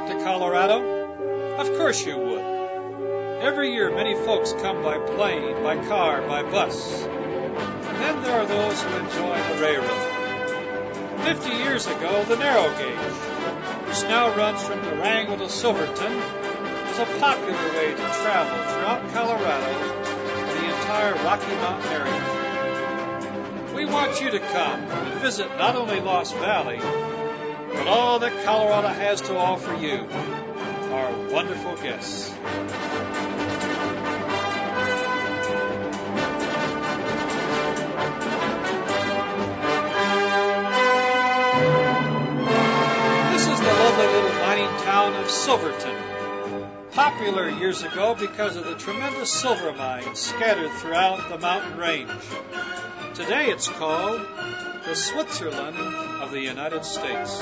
to Colorado? Of course you would. Every year many folks come by plane, by car, by bus. And then there are those who enjoy the railroad. 50 years ago, the narrow gauge, which now runs from Durango to Silverton, was a popular way to travel throughout Colorado and the entire Rocky Mountain area. We want you to come and visit not only Lost Valley, but all that Colorado has to offer you, our wonderful guests. Lovely little mining town of Silverton, popular years ago because of the tremendous silver mines scattered throughout the mountain range. Today it's called the Switzerland of the United States.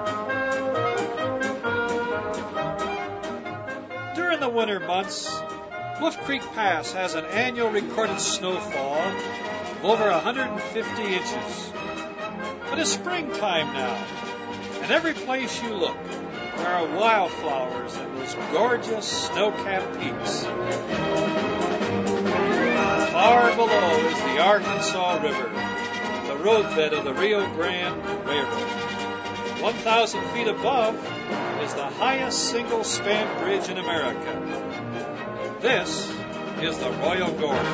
During the winter months, Wolf Creek Pass has an annual recorded snowfall of over 150 inches. But it's springtime now, and every place you look, there are wildflowers and those gorgeous snow-capped peaks. Far below is the Arkansas River, the roadbed of the Rio Grande Railroad. 1,000 feet above is the highest single-span bridge in America. This is the Royal Gorge.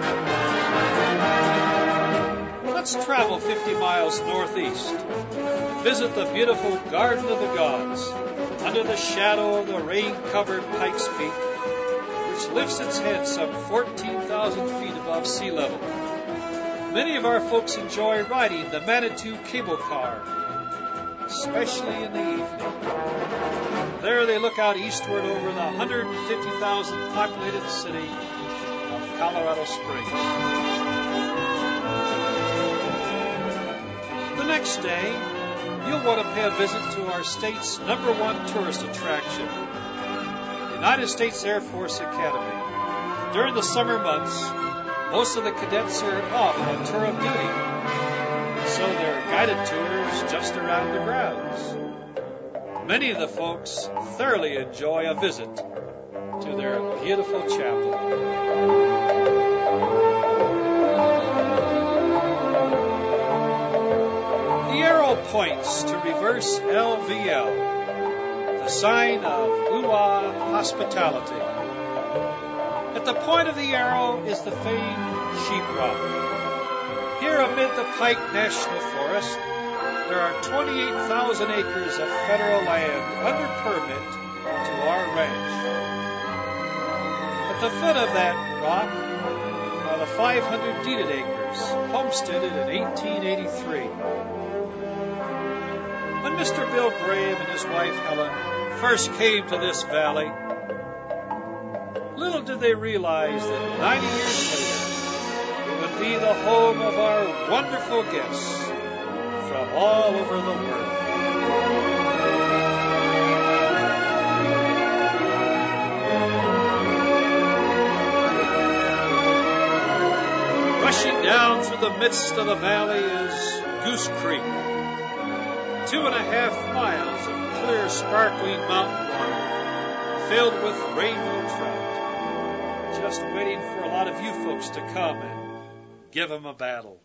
Let's travel 50 miles northeast. Visit the beautiful Garden of the Gods, under the shadow of the rain-covered Pikes Peak, which lifts its head some 14,000 feet above sea level. Many of our folks enjoy riding the Manitou cable car, especially in the evening. There they look out eastward over the 150,000 populated city of Colorado Springs. The next day, you'll want to pay a visit to our state's #1 tourist attraction, the United States Air Force Academy. During the summer months, most of the cadets are off on tour of duty, so there are guided tours just around the grounds. Many of the folks thoroughly enjoy a visit to their beautiful chapel. The arrow points to reverse LVL, the sign of UA hospitality. At the point of the arrow is the famed sheeprock. Here amid the Pike National Forest, there are 28,000 acres of federal land under permit to our ranch. At the foot of that rock are the 500 deeded acres, homesteaded in 1883. When Mr. Bill Graham and his wife Helen first came to this valley, little did they realize that 90 years later, it would be the home of our wonderful guests from all over the world. Rushing down through the midst of the valley is Goose Creek. 2.5 miles of clear, sparkling mountain water filled with rainbow trout, just waiting for a lot of you folks to come and give them a battle.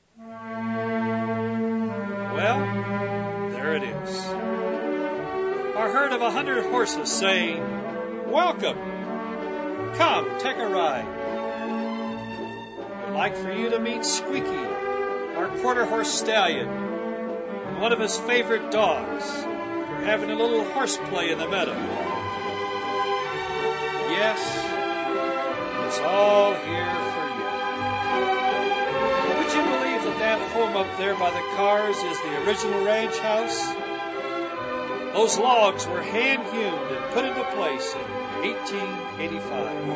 Well, there it is. A herd of 100 horses saying, "Welcome! Come, take a ride." I'd like for you to meet Squeaky, our quarter-horse stallion, and one of his favorite dogs. We're having a little horseplay in the meadow. Yes, it's all here for you. Would you believe that home up there by the cars is the original ranch house? Those logs were hand-hewn and put into place in 1885.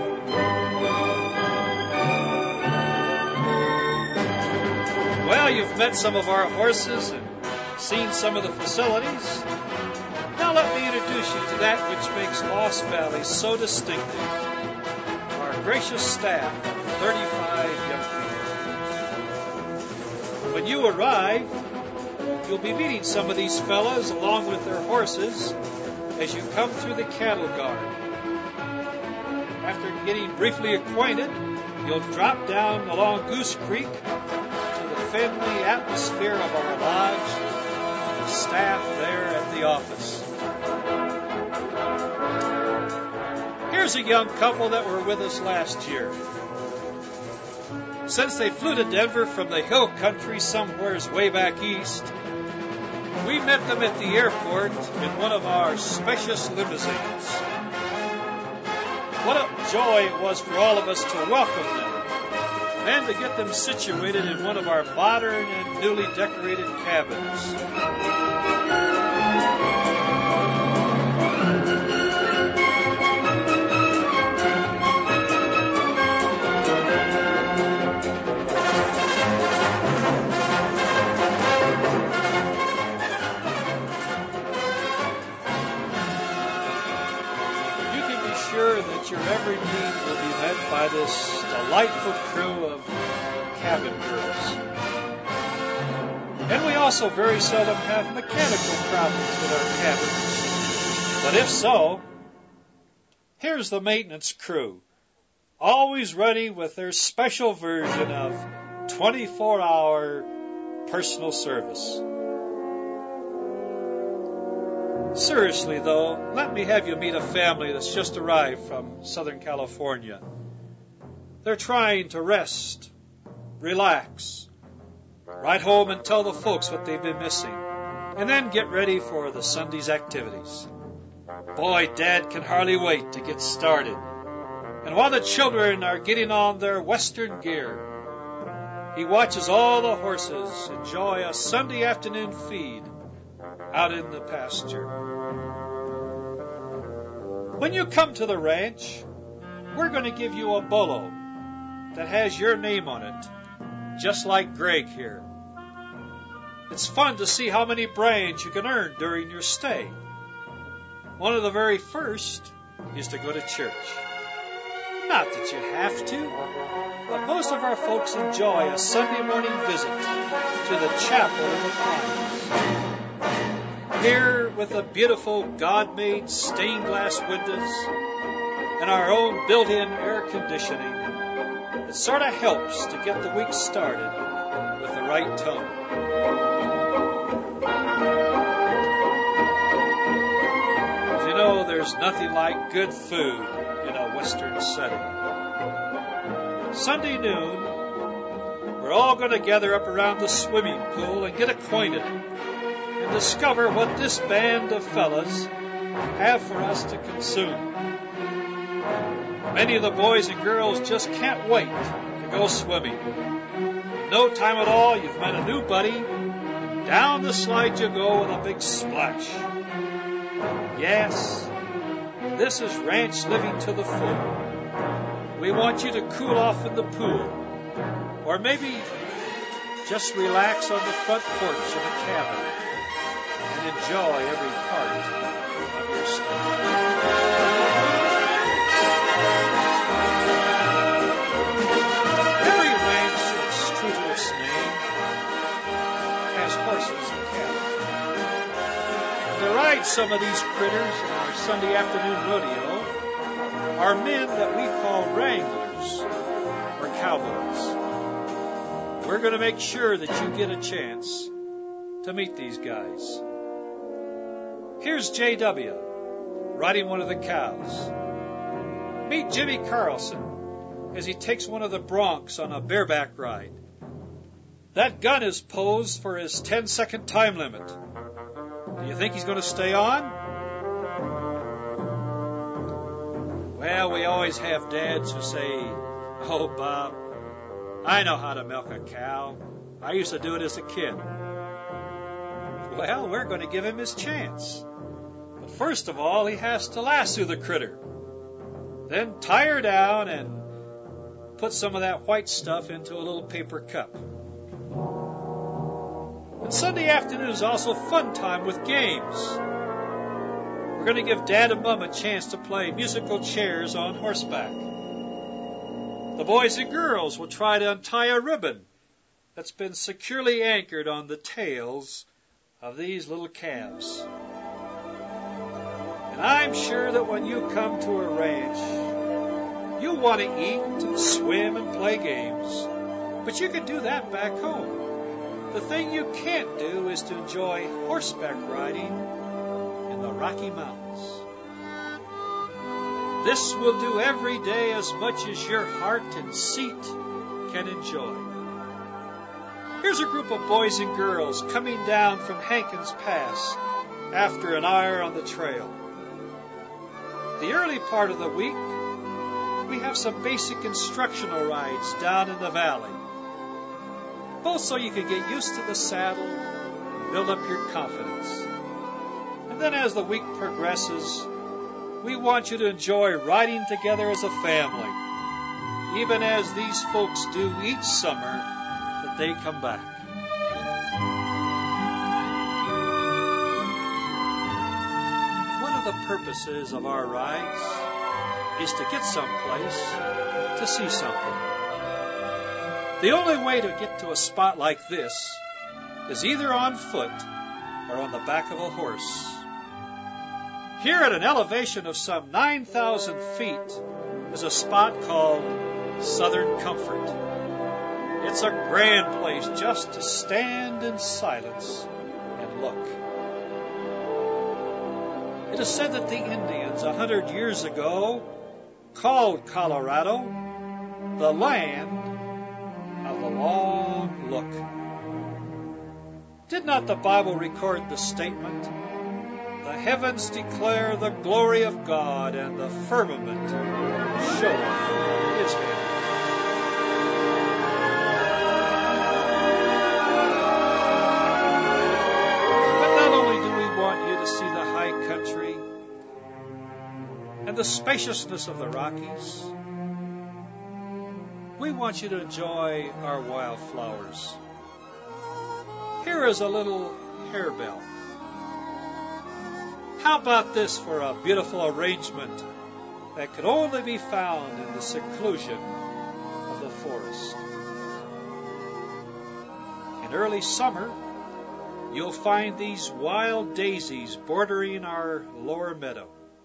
Well, you've met some of our horses and seen some of the facilities. Now let me introduce you to that which makes Lost Valley so distinctive. Our gracious staff of 35 young people. When you arrive, you'll be meeting some of these fellas along with their horses as you come through the cattle guard. After getting briefly acquainted, you'll drop down along Goose Creek to the friendly atmosphere of our lodge and the staff there at the office. Here's a young couple that were with us last year. Since they flew to Denver from the hill country somewheres way back east, we met them at the airport in one of our spacious limousines. What a joy it was for all of us to welcome them and to get them situated in one of our modern and newly decorated cabins. Your every need will be met by this delightful crew of cabin girls. And we also very seldom have mechanical problems with our cabins. But if so, here's the maintenance crew, always ready with their special version of 24-hour personal service. Seriously, though, let me have you meet a family that's just arrived from Southern California. They're trying to rest, relax, ride home and tell the folks what they've been missing, and then get ready for the Sunday's activities. Boy, Dad can hardly wait to get started. And while the children are getting on their Western gear, he watches all the horses enjoy a Sunday afternoon feed out in the pasture. When you come to the ranch, we're going to give you a bolo that has your name on it, just like Greg here. It's fun to see how many brains you can earn during your stay. One of the very first is to go to church. Not that you have to, but most of our folks enjoy a Sunday morning visit to the chapel in the pines. Here, with the beautiful God-made stained glass windows and our own built-in air conditioning, it sort of helps to get the week started with the right tone. As you know, there's nothing like good food in a Western setting. Sunday noon, we're all going to gather up around the swimming pool and get acquainted and discover what this band of fellas have for us to consume. Many of the boys and girls just can't wait to go swimming. In no time at all, you've met a new buddy, and down the slide you go with a big splash. Yes, this is ranch living to the full. We want you to cool off in the pool, or maybe just relax on the front porch of the cabin and enjoy every part of your stay. Every ranch that's true to its name has horses and cattle. To ride some of these critters in our Sunday afternoon rodeo are men that we call wranglers or cowboys. We're going to make sure that you get a chance to meet these guys. Here's J.W. riding one of the cows. Meet Jimmy Carlson as he takes one of the broncs on a bareback ride. That gun is posed for his 10-second time limit. Do you think he's going to stay on? Well, we always have dads who say, "Oh, Bob, I know how to milk a cow. I used to do it as a kid." Well, we're going to give him his chance. But first of all, he has to lasso the critter. Then tie her down and put some of that white stuff into a little paper cup. And Sunday afternoon is also fun time with games. We're going to give Dad and Mom a chance to play musical chairs on horseback. The boys and girls will try to untie a ribbon that's been securely anchored on the tails of these little calves. And I'm sure that when you come to a ranch, you want to eat and swim and play games. But you can do that back home. The thing you can't do is to enjoy horseback riding in the Rocky Mountains. This will do every day as much as your heart and seat can enjoy. Here's a group of boys and girls coming down from Hankins Pass after an hour on the trail. The early part of the week, we have some basic instructional rides down in the valley, both so you can get used to the saddle and build up your confidence. And then as the week progresses, we want you to enjoy riding together as a family, even as these folks do each summer that they come back. One of the purposes of our rides is to get someplace to see something. The only way to get to a spot like this is either on foot or on the back of a horse. Here at an elevation of some 9,000 feet is a spot called Southern Comfort. It's a grand place just to stand in silence and look. It is said that the Indians 100 years ago called Colorado the land of the long look. Did not the Bible record the statement, "The heavens declare the glory of God, and the firmament showeth his hand"? But not only do we want you to see the high country and the spaciousness of the Rockies, we want you to enjoy our wildflowers. Here is a little harebell. How about this for a beautiful arrangement that could only be found in the seclusion of the forest? In early summer, you'll find these wild daisies bordering our lower meadow.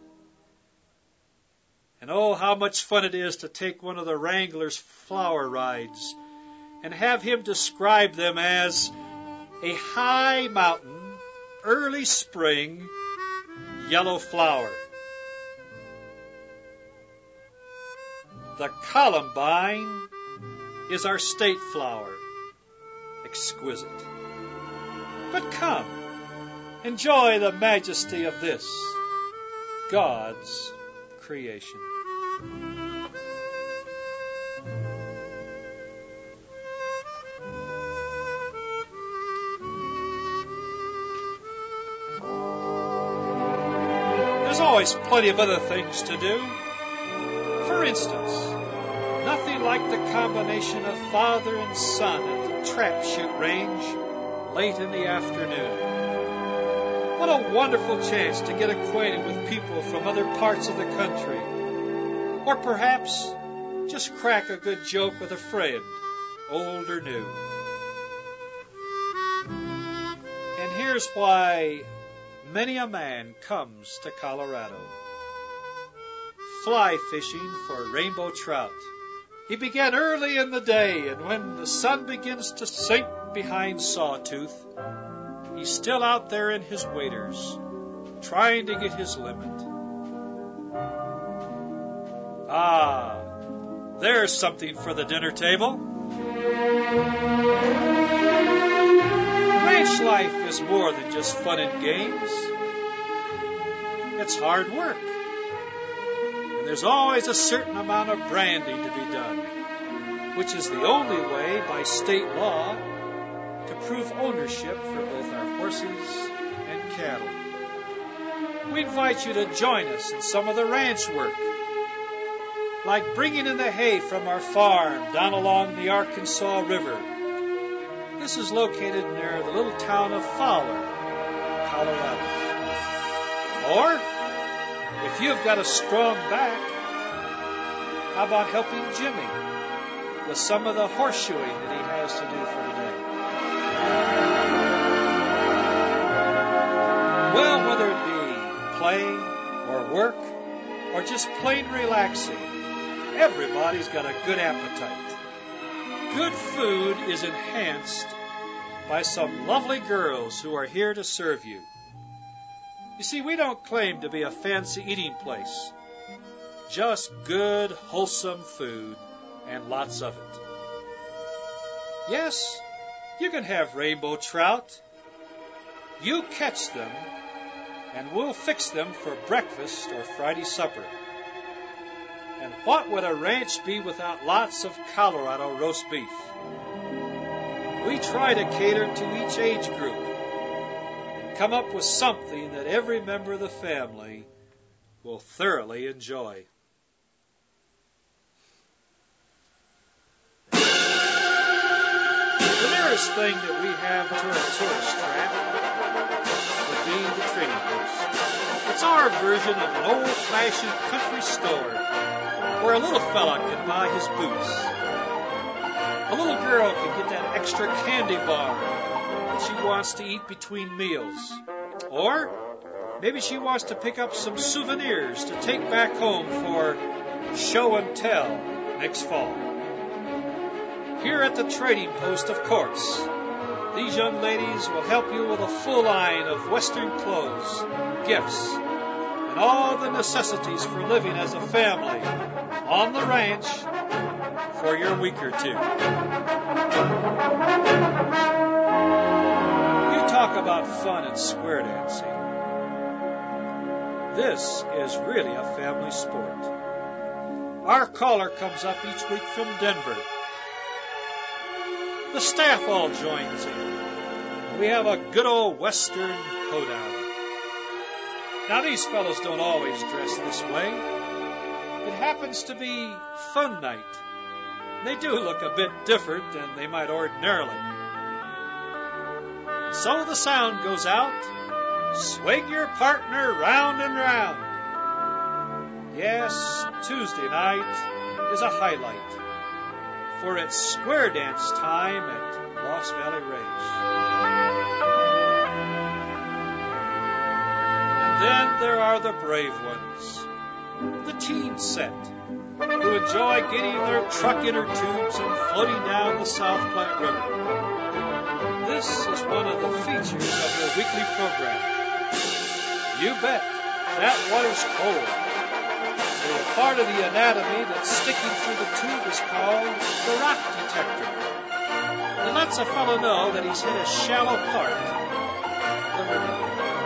And oh, how much fun it is to take one of the Wrangler's flower rides and have him describe them as a high mountain, early spring, yellow flower. The columbine is our state flower, exquisite. But come, enjoy the majesty of this, God's creation. There's always plenty of other things to do. For instance, nothing like the combination of father and son at the trap shoot range late in the afternoon. What a wonderful chance to get acquainted with people from other parts of the country. Or perhaps just crack a good joke with a friend, old or new. And here's why many a man comes to Colorado. Fly fishing for rainbow trout. He began early in the day, and when the sun begins to sink behind Sawtooth, he's still out there in his waders, trying to get his limit. Ah, there's something for the dinner table. Ranch life is more than just fun and games. It's hard work. And there's always a certain amount of branding to be done, which is the only way by state law to prove ownership for both our horses and cattle. We invite you to join us in some of the ranch work, like bringing in the hay from our farm down along the Arkansas River. This is located near the little town of Fowler, Colorado. Or, if you've got a strong back, how about helping Jimmy with some of the horseshoeing that he has to do for today? Well, whether it be playing, or work, or just plain relaxing, everybody's got a good appetite. Good food is enhanced by some lovely girls who are here to serve you. You see, we don't claim to be a fancy eating place. Just good, wholesome food, and lots of it. Yes, you can have rainbow trout. You catch them, and we'll fix them for breakfast or Friday supper. And what would a ranch be without lots of Colorado roast beef? We try to cater to each age group and come up with something that every member of the family will thoroughly enjoy. The nearest thing that we have to a tourist trap would be the trading post. It's our version of an old-fashioned country store where a little fella can buy his boots. A little girl can get that extra candy bar that she wants to eat between meals. Or maybe she wants to pick up some souvenirs to take back home for show and tell next fall. Here at the trading post, of course, these young ladies will help you with a full line of Western clothes, gifts, and all the necessities for living as a family on the ranch for your week or two. You talk about fun and square dancing. This is really a family sport. Our caller comes up each week from Denver. The staff all joins in. We have a good old Western hoedown. Now, these fellows don't always dress this way. It happens to be fun night. They do look a bit different than they might ordinarily. So the sound goes out, swing your partner round and round. Yes, Tuesday night is a highlight, for it's square dance time at Lost Valley Ranch. And then there are the brave ones, the teen set, who enjoy getting their truck inner tubes and floating down the South Platte River. This is one of the features of their weekly program. You bet, that water's cold. The part of the anatomy that's sticking through the tube is called the rock detector. It lets a fellow know that he's hit a shallow part of the river.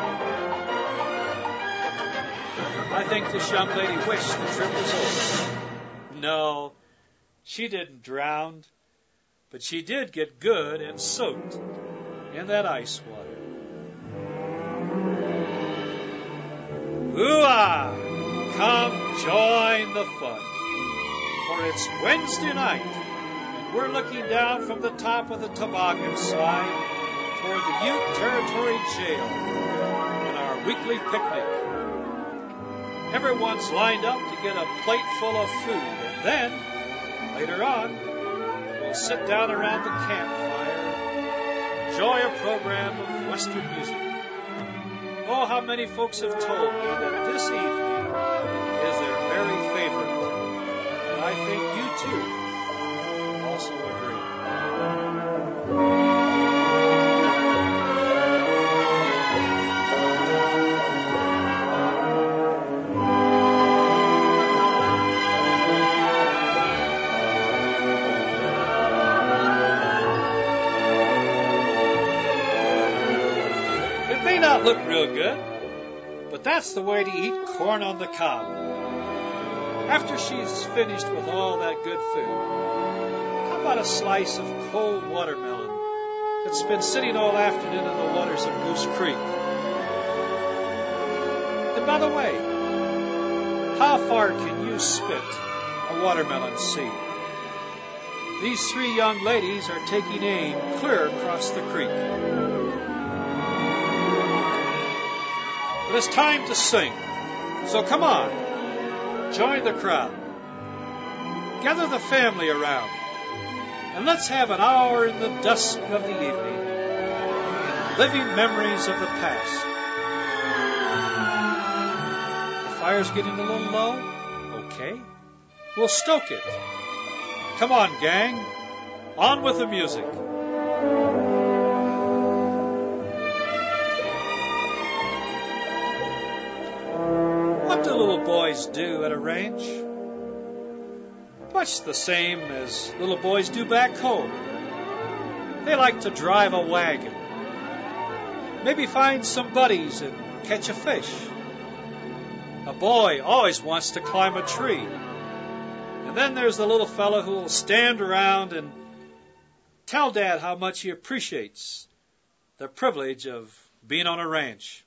I think this young lady wished the trip was over. No, she didn't drown, but she did get good and soaked in that ice water. Ooh-ah! Come join the fun, for it's Wednesday night, and we're looking down from the top of the toboggan slide toward the Ute Territory Jail in our weekly picnic. Everyone's lined up to get a plate full of food, and then, later on, we'll sit down around the campfire and enjoy a program of Western music. Oh, how many folks have told me that this evening is their very favorite, and I think you too also agree. It may not look real good, but that's the way to eat corn on the cob. After she's finished with all that good food, how about a slice of cold watermelon that's been sitting all afternoon in the waters of Goose Creek? And by the way, how far can you spit a watermelon seed? These three young ladies are taking aim clear across the creek. But it's time to sing, so come on, join the crowd. Gather the family around, and let's have an hour in the dusk of the evening in living memories of the past. The fire's getting a little low? Okay, we'll stoke it. Come on, gang. On with the music. What do little boys do at a ranch? Much the same as little boys do back home. They like to drive a wagon. Maybe find some buddies and catch a fish. A boy always wants to climb a tree. And then there's the little fella who will stand around and tell Dad how much he appreciates the privilege of being on a ranch.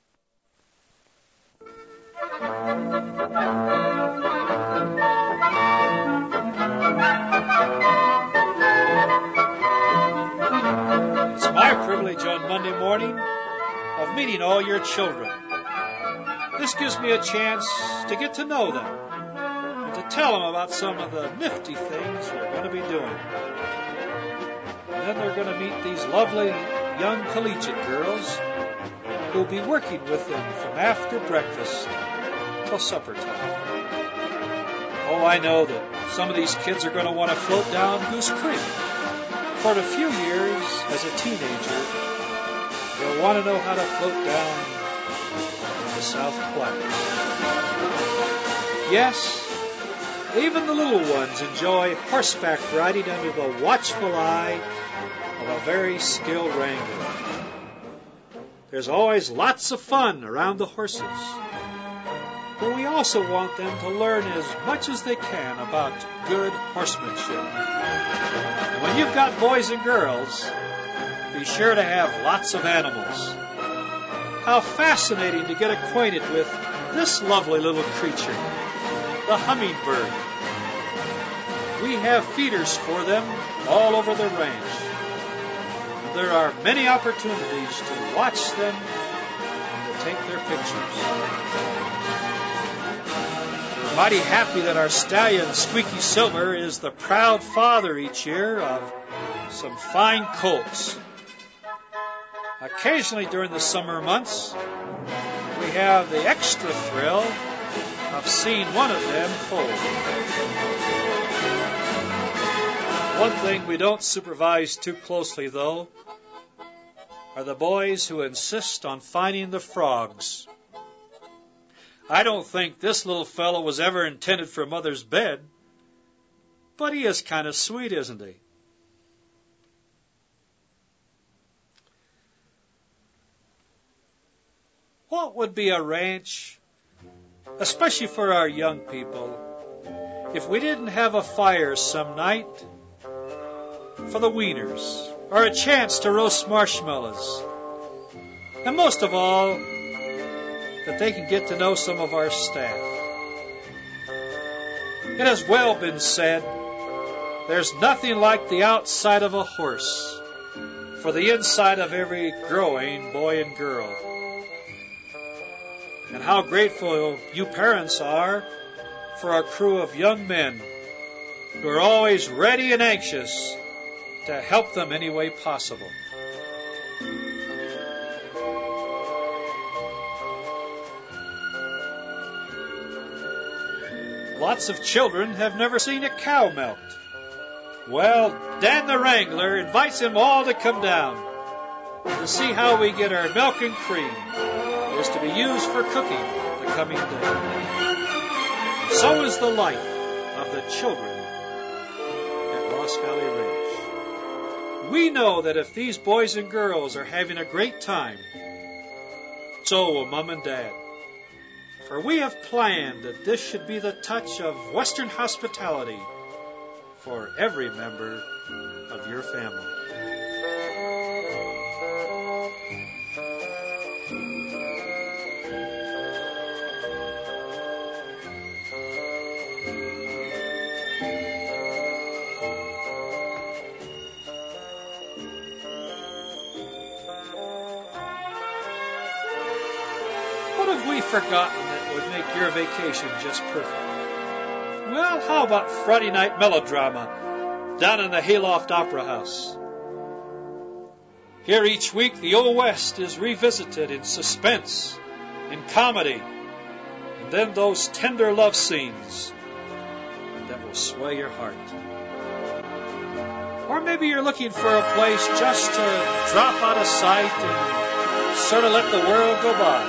It's my privilege on Monday morning of meeting all your children. This gives me a chance to get to know them and to tell them about some of the nifty things we're going to be doing. And then they're going to meet these lovely young collegiate girls who'll be working with them from after breakfast till supper time. Oh, I know that some of these kids are going to want to float down Goose Creek. For a few years as a teenager, they'll want to know how to float down the South Platte. Yes, even the little ones enjoy horseback riding under the watchful eye of a very skilled wrangler. There's always lots of fun around the horses. But we also want them to learn as much as they can about good horsemanship. And when you've got boys and girls, be sure to have lots of animals. How fascinating to get acquainted with this lovely little creature, the hummingbird. We have feeders for them all over the ranch. There are many opportunities to watch them and to take their pictures. We're mighty happy that our stallion Squeaky Silver is the proud father each year of some fine colts. Occasionally during the summer months, we have the extra thrill of seeing one of them foal. One thing we don't supervise too closely, though, are the boys who insist on finding the frogs. I don't think this little fellow was ever intended for Mother's bed, but he is kind of sweet, isn't he? What would be a ranch, especially for our young people, if we didn't have a fire some night for the wieners, or a chance to roast marshmallows, and most of all, that they can get to know some of our staff. It has well been said, there's nothing like the outside of a horse for the inside of every growing boy and girl. And how grateful you parents are for our crew of young men who are always ready and anxious to help them any way possible. Lots of children have never seen a cow milked. Well, Dan the Wrangler invites them all to come down to see how we get our milk and cream that is to be used for cooking the coming day. So is the life of the children at Ross Valley Ranch. We know that if these boys and girls are having a great time, so will Mom and Dad. For we have planned that this should be the touch of Western hospitality for every member of your family. What have we forgotten that would make your vacation just perfect? Well, how about Friday night melodrama down in the Hayloft Opera House? Here each week the Old West is revisited in suspense, in comedy, in And then those tender love scenes that will sway your heart. Or maybe you're looking for a place just to drop out of sight and sort of let the world go by.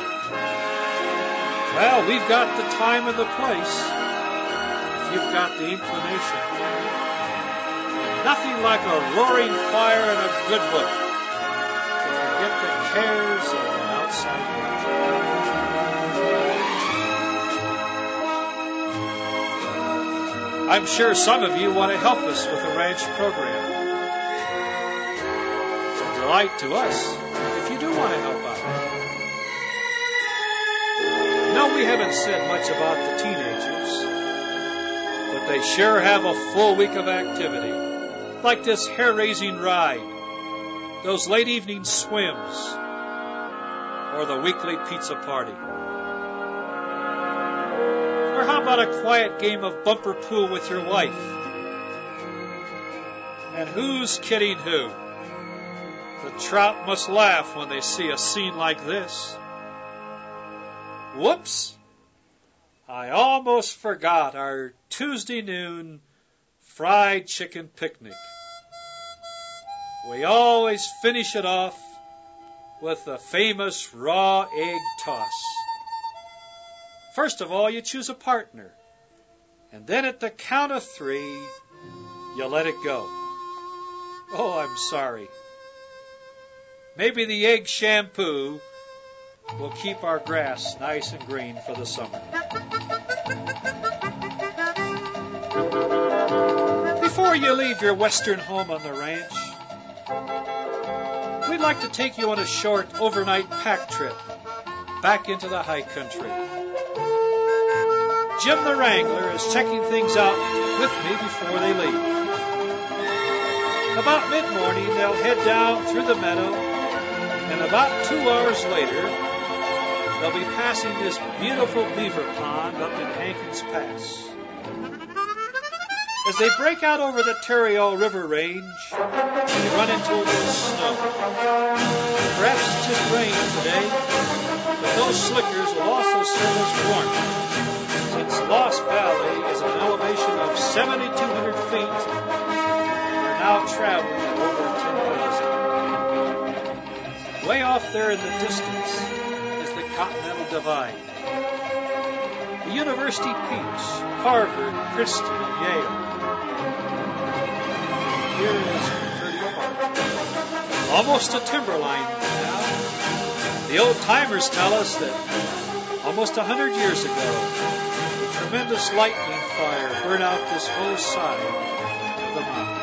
Well, we've got the time and the place, if you've got the inclination. Nothing like a roaring fire and a good book to forget the cares of an outside world. I'm sure some of you want to help us with the ranch program. It's a delight to us if you do want to help out. No, we haven't said much about the teenagers, but they sure have a full week of activity, like this hair-raising ride, those late evening swims, or the weekly pizza party. Or how about a quiet game of bumper pool with your wife? And who's kidding who? The trout must laugh when they see a scene like this. Whoops! I almost forgot our Tuesday noon fried chicken picnic. We always finish it off with the famous raw egg toss. First of all, you choose a partner, and then at the count of 3, you let it go. Oh, I'm sorry. Maybe the egg shampoo will keep our grass nice and green for the summer. Before you leave your western home on the ranch, we'd like to take you on a short overnight pack trip back into the high country. Jim the Wrangler is checking things out with me before they leave. About mid-morning, they'll head down through the meadow, and about 2 hours later, they'll be passing this beautiful beaver pond up in Hankins Pass. As they break out over the Tarryall River range, they run into a little snow. Perhaps it's just rain today, but those slickers will also serve as warmth, since Lost Valley is an elevation of 7,200 feet. We're now traveling at over 10,000. Way off there in the distance is the Continental Divide. The university peaks, Harvard, Princeton, and Yale. Here is Curdy Park. Almost a timberline now. The old-timers tell us that almost 100 years ago, a tremendous lightning fire burned out this whole side of the mountain.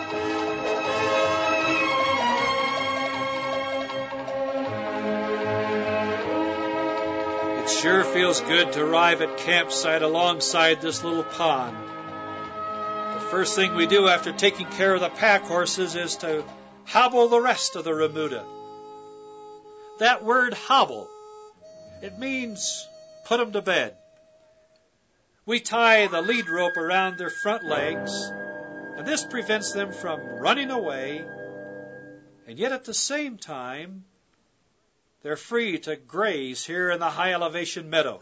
It sure feels good to arrive at campsite alongside this little pond. The first thing we do after taking care of the pack horses is to hobble the rest of the remuda. That word hobble, it means put them to bed. We tie the lead rope around their front legs, and this prevents them from running away, and yet at the same time, they're free to graze here in the high elevation meadow.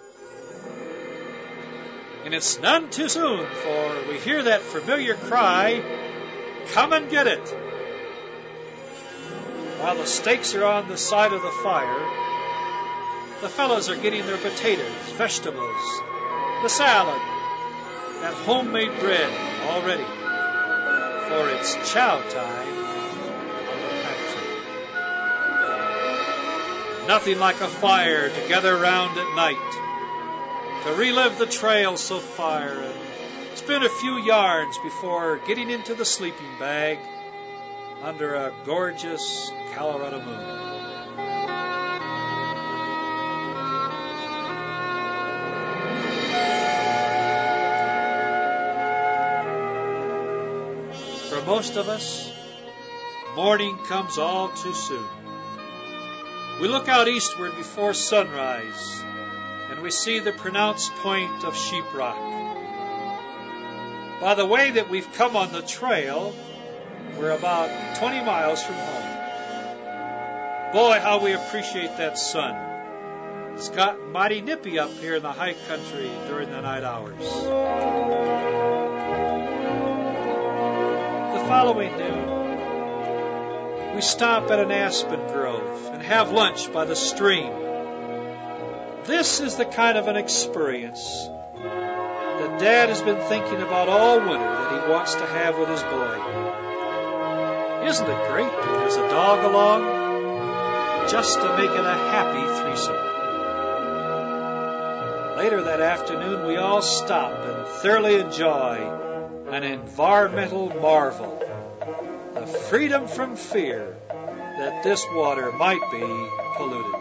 And it's none too soon, for we hear that familiar cry, "Come and get it!" While the steaks are on the side of the fire, the fellows are getting their potatoes, vegetables, the salad, and homemade bread all ready, for it's chow time on the pantry. Nothing like a fire to gather round at night, to relive the trail so far and spin a few yards before getting into the sleeping bag under a gorgeous Colorado moon. For most of us, morning comes all too soon. We look out eastward before sunrise, and we see the pronounced point of Sheep Rock. By the way that we've come on the trail, we're about 20 miles from home. Boy, how we appreciate that sun. It's gotten mighty nippy up here in the high country during the night hours. The following noon, we stop at an aspen grove and have lunch by the stream. This is the kind of an experience that Dad has been thinking about all winter that he wants to have with his boy. Isn't it great that there's a dog along just to make it a happy threesome? Later that afternoon, we all stop and thoroughly enjoy an environmental marvel, the freedom from fear that this water might be polluted.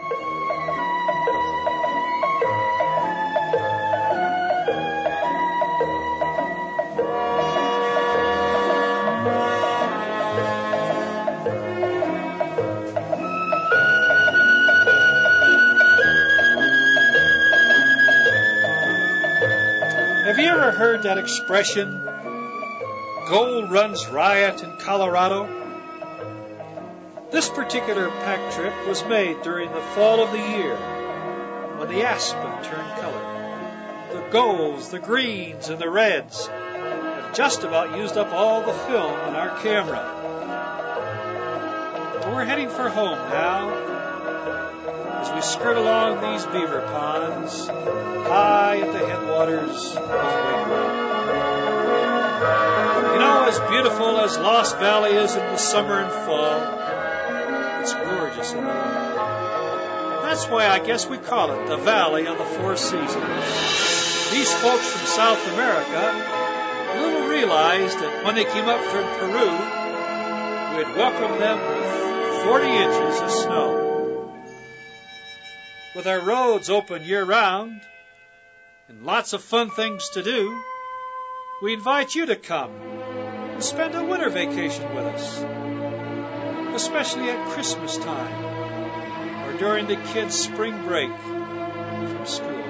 Have you ever heard that expression, gold runs riot in Colorado? This particular pack trip was made during the fall of the year when the aspen turned color. The golds, the greens, and the reds have just about used up all the film in our camera. But we're heading for home now as we skirt along these beaver ponds high at the headwaters of Waco. You know, as beautiful as Lost Valley is in the summer and fall, it's gorgeous in the winter. That's why I guess we call it the Valley of the Four Seasons. These folks from South America little realized that when they came up from Peru, we'd welcome them with 40 inches of snow. With our roads open year-round and lots of fun things to do, we invite you to come and spend a winter vacation with us, especially at Christmas time or during the kids' spring break from school.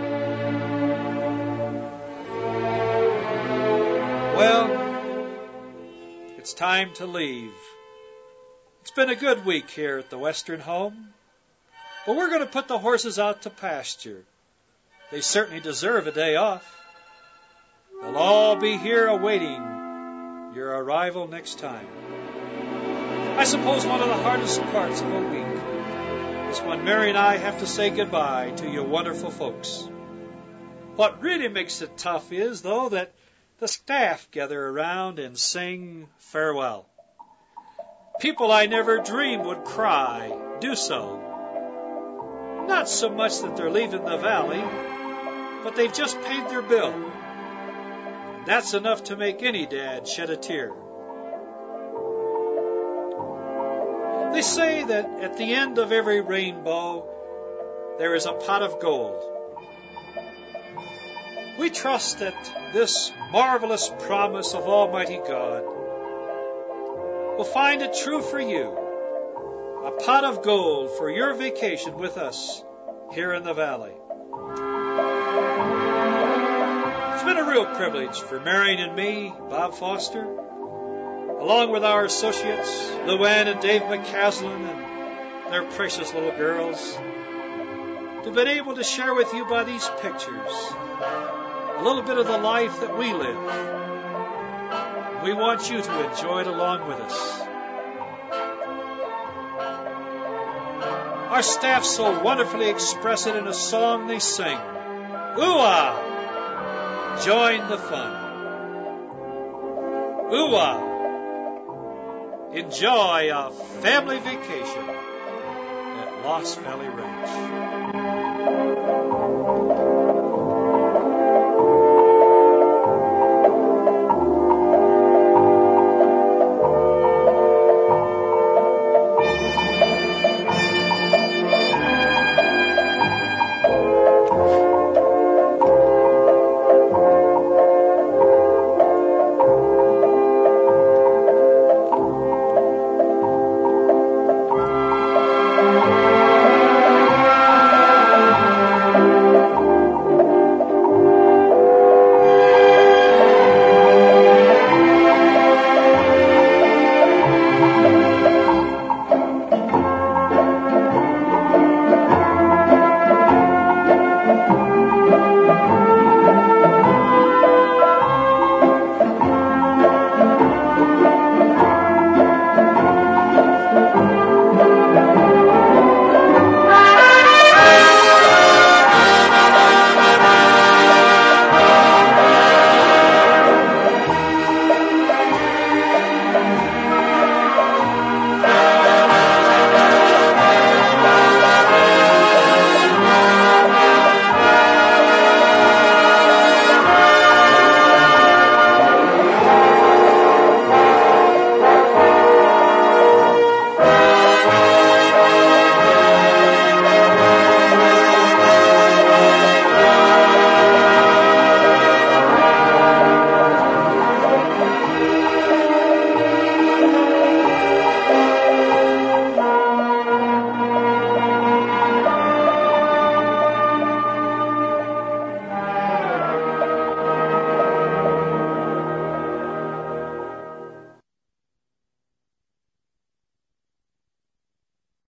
Well, it's time to leave. It's been a good week here at the Western home. But we're going to put the horses out to pasture. They certainly deserve a day off. They'll all be here awaiting your arrival next time. I suppose one of the hardest parts of a week is when Mary and I have to say goodbye to you wonderful folks. What really makes it tough is, though, that the staff gather around and sing farewell. People I never dreamed would cry do so. Not so much that they're leaving the valley, but they've just paid their bill. And that's enough to make any dad shed a tear. They say that at the end of every rainbow, there is a pot of gold. We trust that this marvelous promise of Almighty God will find it true for you. A pot of gold for your vacation with us here in the valley. It's been a real privilege for Marion and me, Bob Foster, along with our associates, Luann and Dave McCaslin and their precious little girls, to have been able to share with you by these pictures a little bit of the life that we live. We want you to enjoy it along with us. Our staff so wonderfully express it in a song they sing. Ooh-ah! Join the fun. Ooh-ah! Enjoy a family vacation at Lost Valley Ranch.